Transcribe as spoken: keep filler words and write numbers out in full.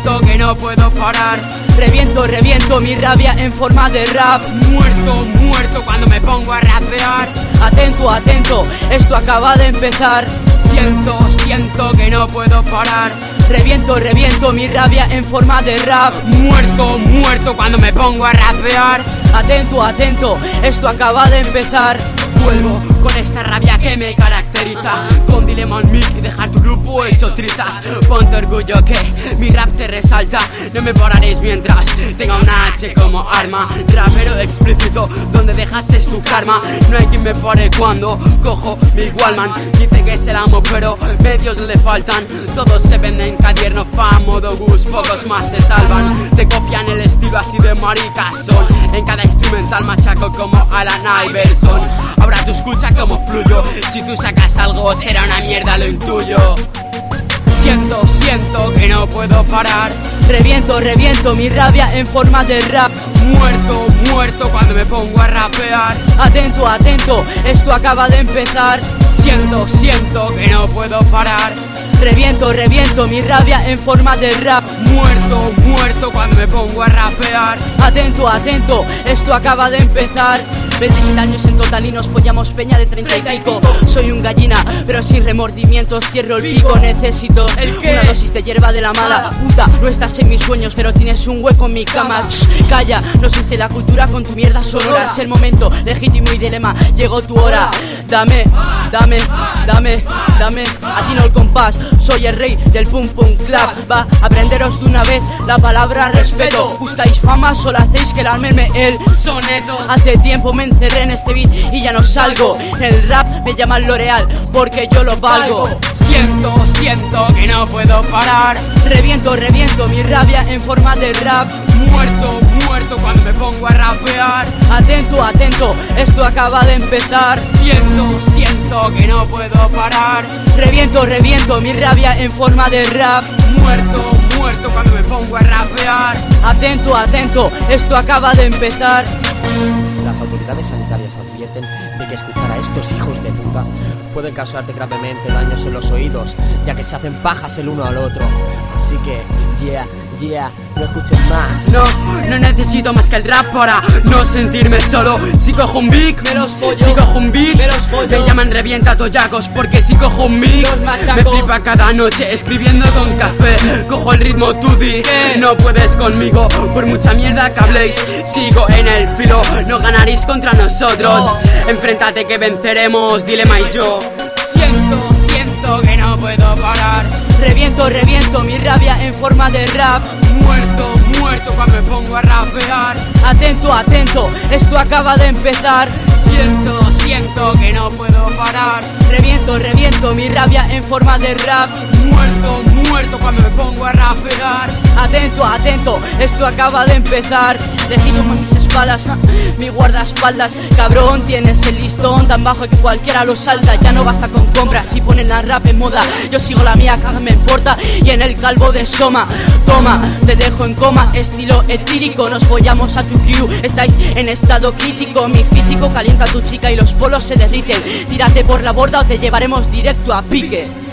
siento que no puedo parar. Reviento, reviento mi rabia en forma de rap. Muerto, muerto cuando me pongo a rapear. Atento, atento, esto acaba de empezar. Siento, siento que no puedo parar. Reviento, reviento mi rabia en forma de rap. Muerto, muerto cuando me pongo a rapear. Atento, atento, esto acaba de empezar. Vuelvo con esta rabia que me caracteriza, con dilema en mic y dejar tu grupo hecho trizas. Ponte orgullo que mi rap te resalta. No me pararéis mientras tenga una H como arma. Rapero explícito, donde dejaste tu karma. No hay quien me pare cuando cojo mi Wallman. Dice que es el amo pero medios le faltan. Todos se venden cadierno, fan, modo bus, pocos más se salvan. Te copian el estilo así de maricas son. En cada instrumental machaco como Alan Iverson. Ahora tú escucha cómo fluyo. Si tú sacas algo será una mierda, lo intuyo. Siento, siento que no puedo parar. Reviento, reviento mi rabia en forma de rap. Muerto, muerto cuando me pongo a rapear. Atento, atento, esto acaba de empezar. Siento, siento que no puedo parar. Reviento, reviento mi rabia en forma de rap. Muerto, muerto cuando me pongo a rapear. Atento, atento, esto acaba de empezar. veintisiete años en total y nos follamos peña de treinta y pico. Soy un gallina, pero sin remordimientos. Cierro el pico, necesito una dosis de hierba de la mala. Puta, no estás en mis sueños, pero tienes un hueco en mi cama. Shh, calla, no suce la cultura con tu mierda sonora. Es el momento legítimo y dilema, llegó tu hora. Dame, dame, dame, dame. Atino el compás, soy el rey del pum pum clap. Va, aprenderos de una vez la palabra respeto. Buscáis fama, solo hacéis que larmenme el soneto. Hace tiempo me encerré en este beat y ya no salgo. En el rap me llaman L'Oreal porque yo lo valgo. Siento, siento que no puedo parar. Reviento, reviento mi rabia en forma de rap. Muerto, muerto cuando me pongo a rapear. Atento, atento, esto acaba de empezar. Siento, siento que no puedo parar. Reviento, reviento mi rabia en forma de rap. Muerto, muerto cuando me pongo a rapear. Atento, atento, esto acaba de empezar. Las autoridades sanitarias advierten de que escuchar a estos hijos de puta pueden causarte gravemente daños en los oídos, ya que se hacen pajas el uno al otro. Así que, yeah, yeah, no escuchen más. No, no necesito más que el rap para no sentirme solo. Si cojo un beat, me los follo. Si cojo un beat, me los follo. Me llaman revienta toyacos porque si cojo un mic, me flipa cada noche escribiendo con café. Cojo el ritmo tutti, no puedes conmigo por mucha mierda que habléis. Sigo en el filo, no ganaréis contra nosotros. Enfréntate que venceremos, Dilema y yo. Siento, siento que no puedo parar. Reviento, reviento mi rabia en forma de rap. Muerto, muerto cuando me pongo a rapear. Atento, atento, esto acaba de empezar. Siento, siento que no puedo parar. Reviento, reviento mi rabia en forma de rap. Muerto, muerto cuando me pongo a rapear. Atento, atento, esto acaba de empezar. Legítimo mis espaldas, mi guardaespaldas. Cabrón, tienes el listón tan bajo que cualquiera lo salta. Ya no basta con compras y ponen la rap en moda. Yo sigo la mía, que me importa. Y en el calvo de Soma, toma, te dejo en coma, estilo etírico. Nos follamos a tu crew, estáis en estado crítico. Mi físico calienta a tu chica y los polos se derriten. Tírate por la borda o te llevaremos directo a pique.